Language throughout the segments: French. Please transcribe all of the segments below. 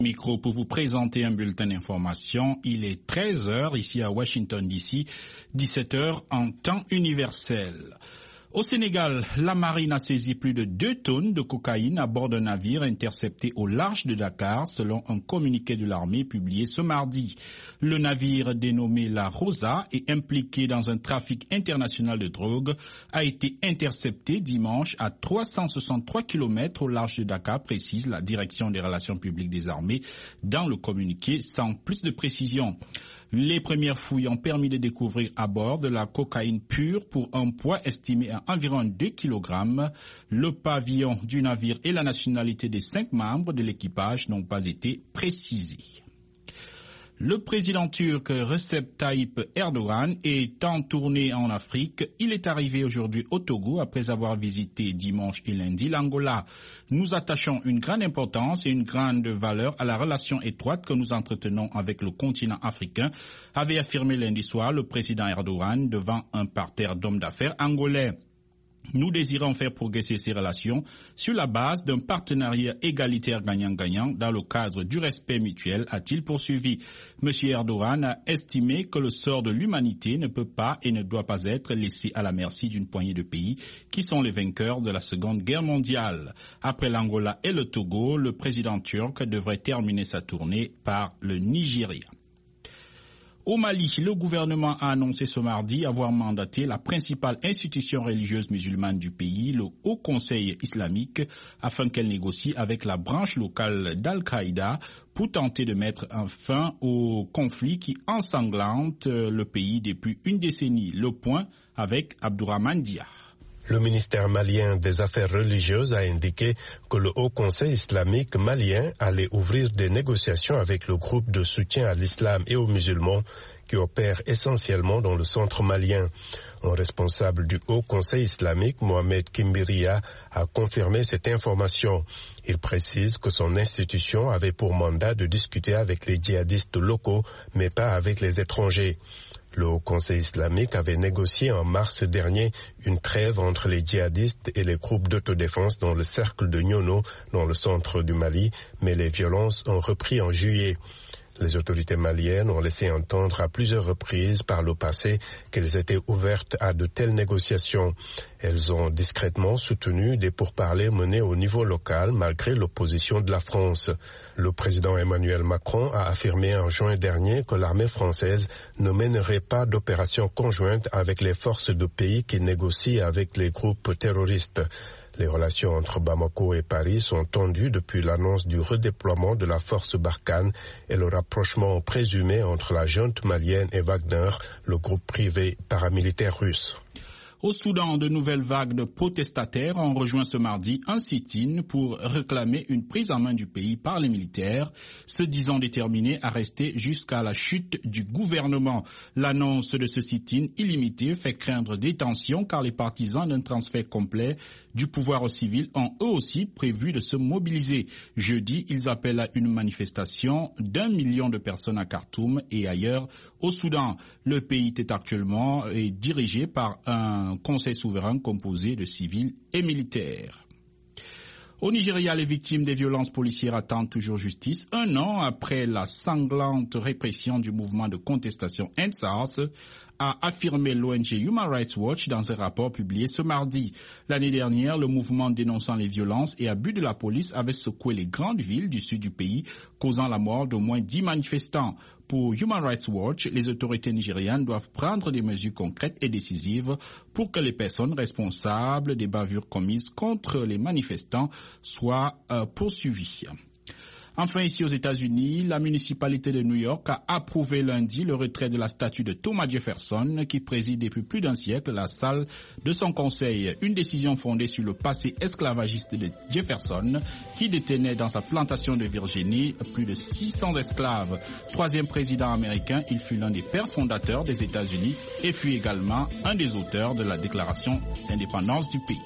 Micro pour vous présenter un bulletin d'information. Il est 13h ici à Washington DC, 17h en temps universel. Au Sénégal, la marine a saisi plus de 2 tonnes de cocaïne à bord d'un navire intercepté au large de Dakar, selon un communiqué de l'armée publié ce mardi. Le navire dénommé la Rosa et impliqué dans un trafic international de drogue a été intercepté dimanche à 363 km au large de Dakar, précise la direction des relations publiques des armées dans le communiqué sans plus de précision. Les premières fouilles ont permis de découvrir à bord de la cocaïne pure pour un poids estimé à environ 2 kg. Le pavillon du navire et la nationalité des 5 membres de l'équipage n'ont pas été précisés. Le président turc Recep Tayyip Erdogan est en tournée en Afrique. Il est arrivé aujourd'hui au Togo après avoir visité dimanche et lundi l'Angola. Nous attachons une grande importance et une grande valeur à la relation étroite que nous entretenons avec le continent africain, avait affirmé lundi soir le président Erdogan devant un parterre d'hommes d'affaires angolais. Nous désirons faire progresser ces relations sur la base d'un partenariat égalitaire gagnant-gagnant dans le cadre du respect mutuel, a-t-il poursuivi. M. Erdogan a estimé que le sort de l'humanité ne peut pas et ne doit pas être laissé à la merci d'une poignée de pays qui sont les vainqueurs de la Seconde Guerre mondiale. Après l'Angola et le Togo, le président turc devrait terminer sa tournée par le Nigeria. Au Mali, le gouvernement a annoncé ce mardi avoir mandaté la principale institution religieuse musulmane du pays, le Haut Conseil islamique, afin qu'elle négocie avec la branche locale d'Al-Qaïda pour tenter de mettre un fin au conflit qui ensanglante le pays depuis une décennie. Le point avec Abdourahmane Dia. Le ministère malien des Affaires religieuses a indiqué que le Haut Conseil islamique malien allait ouvrir des négociations avec le groupe de soutien à l'islam et aux musulmans qui opère essentiellement dans le centre malien. Un responsable du Haut Conseil islamique, Mohamed Kimbiria, a confirmé cette information. Il précise que son institution avait pour mandat de discuter avec les djihadistes locaux, mais pas avec les étrangers. Le Haut Conseil islamique avait négocié en mars dernier une trêve entre les djihadistes et les groupes d'autodéfense dans le cercle de Nyono, dans le centre du Mali, mais les violences ont repris en juillet. Les autorités maliennes ont laissé entendre à plusieurs reprises par le passé qu'elles étaient ouvertes à de telles négociations. Elles ont discrètement soutenu des pourparlers menés au niveau local malgré l'opposition de la France. Le président Emmanuel Macron a affirmé en juin dernier que l'armée française ne mènerait pas d'opération conjointe avec les forces de pays qui négocient avec les groupes terroristes. Les relations entre Bamako et Paris sont tendues depuis l'annonce du redéploiement de la force Barkhane et le rapprochement présumé entre la junte malienne et Wagner, le groupe privé paramilitaire russe. Au Soudan, de nouvelles vagues de protestataires ont rejoint ce mardi un sit-in pour réclamer une prise en main du pays par les militaires, se disant déterminés à rester jusqu'à la chute du gouvernement. L'annonce de ce sit-in illimité fait craindre des tensions car les partisans d'un transfert complet du pouvoir aux civils ont eux aussi prévu de se mobiliser. Jeudi, ils appellent à une manifestation d'1 million de personnes à Khartoum et ailleurs au Soudan. Le pays est actuellement dirigé par un conseil souverain composé de civils et militaires. Au Nigeria, les victimes des violences policières attendent toujours justice. 1 an après la sanglante répression du mouvement de contestation EndSARS, a affirmé l'ONG Human Rights Watch dans un rapport publié ce mardi. L'année dernière, le mouvement dénonçant les violences et abus de la police avait secoué les grandes villes du sud du pays, causant la mort d'au moins 10 manifestants. Pour Human Rights Watch, les autorités nigérianes doivent prendre des mesures concrètes et décisives pour que les personnes responsables des bavures commises contre les manifestants soient poursuivies. Enfin, ici aux États-Unis, la municipalité de New York a approuvé lundi le retrait de la statue de Thomas Jefferson qui préside depuis plus d'1 siècle la salle de son conseil. Une décision fondée sur le passé esclavagiste de Jefferson qui détenait dans sa plantation de Virginie plus de 600 esclaves. 3e président américain, il fut l'un des pères fondateurs des États-Unis et fut également un des auteurs de la déclaration d'indépendance du pays.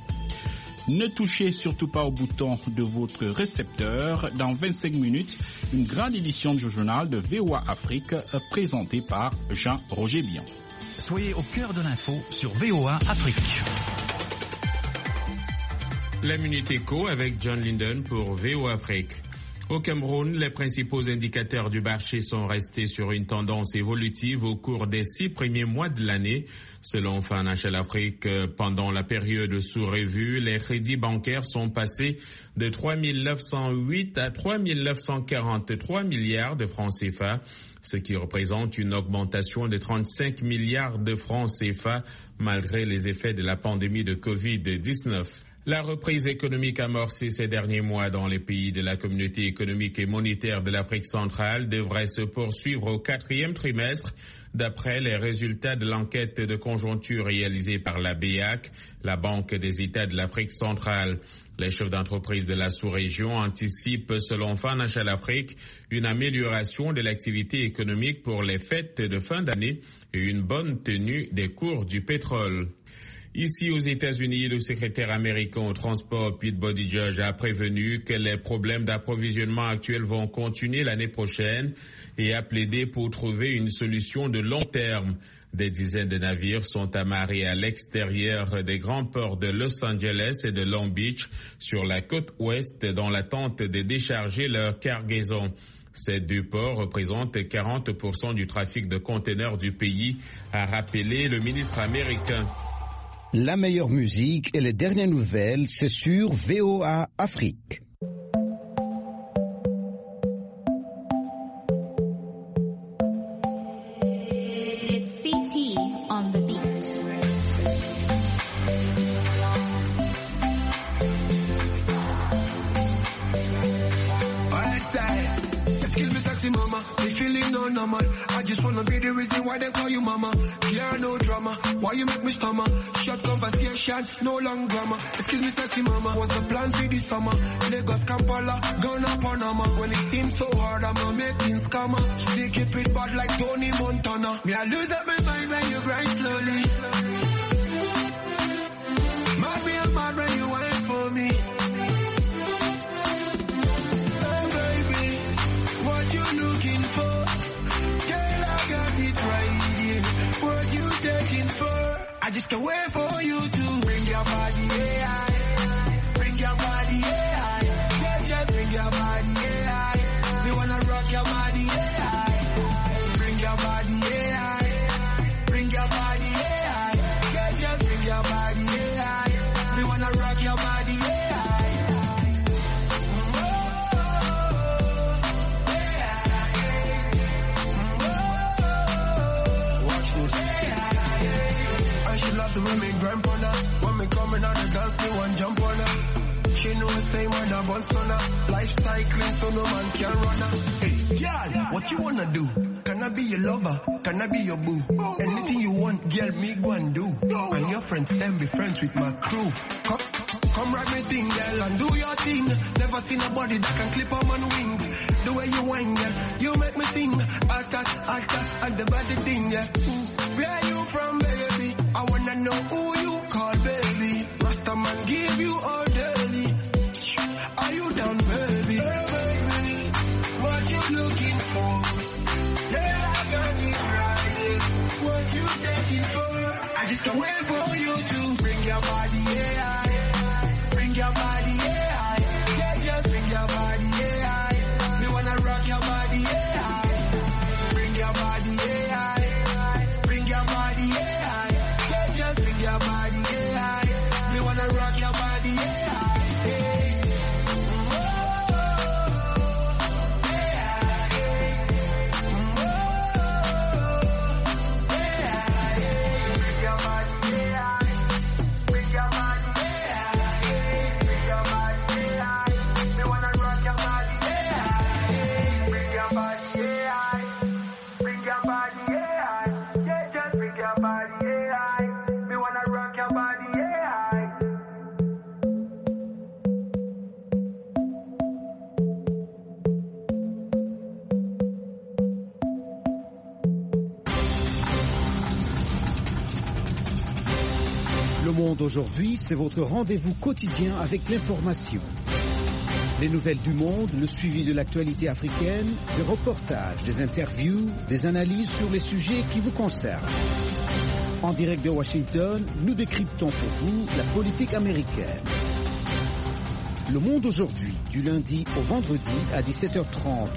Ne touchez surtout pas au bouton de votre récepteur. Dans 25 minutes, une grande édition du journal de VOA Afrique présentée par Jean-Roger Bion. Soyez au cœur de l'info sur VOA Afrique. La Minute Éco avec John Linden pour VOA Afrique. Au Cameroun, les principaux indicateurs du marché sont restés sur une tendance évolutive au cours des 6 premiers mois de l'année. Selon Financial Afrique, pendant la période sous revue, les crédits bancaires sont passés de 3 908 à 3 943 milliards de francs CFA, ce qui représente une augmentation de 35 milliards de francs CFA malgré les effets de la pandémie de Covid-19. La reprise économique amorcée ces derniers mois dans les pays de la Communauté économique et monétaire de l'Afrique centrale devrait se poursuivre au 4e trimestre, d'après les résultats de l'enquête de conjoncture réalisée par la BEAC, la Banque des États de l'Afrique centrale. Les chefs d'entreprise de la sous-région anticipent, selon Financial Afrique, une amélioration de l'activité économique pour les fêtes de fin d'année et une bonne tenue des cours du pétrole. Ici aux États-Unis, le secrétaire américain au transport Pete Buttigieg a prévenu que les problèmes d'approvisionnement actuels vont continuer l'année prochaine et a plaidé pour trouver une solution de long terme. Des dizaines de navires sont amarrés à l'extérieur des grands ports de Los Angeles et de Long Beach sur la côte ouest dans l'attente de décharger leur cargaison. Ces deux ports représentent 40% du trafic de conteneurs du pays, a rappelé le ministre américain. La meilleure musique et les dernières nouvelles, c'est sur VOA Afrique. It's CT on the beat. Excuse me, sexy mama, this feeling no normal. I just wanna be the reason why they call you mama. Yeah, no drama, why you make me stammer? Short conversation, no long drama. Excuse me, sexy mama, what's the plan for this summer? Lagos, Kampala, Ghana, Panama. When it seems so hard, I'ma make things scammer. Still keep it bad like Tony Montana. Me, I lose up my mind when you grind slowly. Mad me, I'm mad when you wait for me. What you looking for? Girl, I got it right here. What you searching for? I just can't wait for you to bring your body, yeah. Bring your body, yeah. Yeah, just bring your body, yeah. We wanna rock your body, yeah. Bring your body, yeah. Bring your body, yeah. Yeah, just bring your body, yeah. We wanna rock your body, yeah. The women grind on her. When me coming out the dance, me one jump on her. She know same when I bounce on her. Lifestyle clean so no man can run her. Hey, girl, what you wanna do? Can I be your lover? Can I be your boo? Anything you want, girl, me go and do. And your friends, them be friends with my crew. Come ride me thing, girl, and do your thing. Never seen a body that can clip on man wings. The way you whine, girl, you make me sing. Attack, and the body thing, yeah. Where you from, baby? I wanna know who you call, baby. Rasta man give you all daily. Are you down, baby? Hey, baby, what you looking for? Yeah, I got it right. What you searching for? I just can't wait for you to bring your body, yeah. Bring your body, yeah. Yeah, just bring your body, yeah. We wanna rock your body, yeah. Bring your body, yeah. Bring your body, yeah. Yeah, just bring your body, yeah. We wanna rock your body, yeah. Le Monde aujourd'hui, c'est votre rendez-vous quotidien avec l'information. Les nouvelles du monde, le suivi de l'actualité africaine, des reportages, des interviews, des analyses sur les sujets qui vous concernent. En direct de Washington, nous décryptons pour vous la politique américaine. Le Monde aujourd'hui, du lundi au vendredi à 17h30.